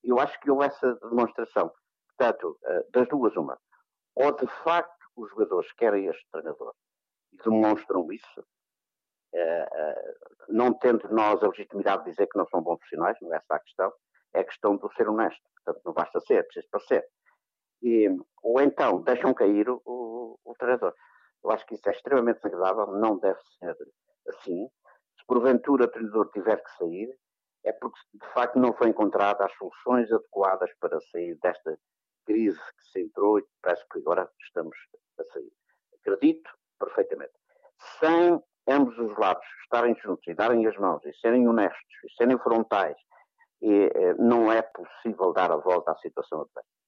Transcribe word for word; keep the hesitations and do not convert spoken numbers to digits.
eu acho que houve essa demonstração. Portanto, das duas, uma. Ou de facto os jogadores querem este treinador e demonstram isso, não tendo nós a legitimidade de dizer que não são bons profissionais, não é essa a questão, é a questão de ser honesto. Portanto, não basta ser, é preciso parecer. E, ou então deixam cair o, o, o treinador. Eu acho que isso é extremamente desagradável, não deve ser assim. Se porventura o treinador tiver que sair, é porque de facto não foi encontrada as soluções adequadas para sair desta crise que se entrou e parece que agora estamos a sair. Acredito perfeitamente. Sem ambos os lados estarem juntos e darem as mãos e serem honestos e serem frontais, e, não é possível dar a volta à situação atual.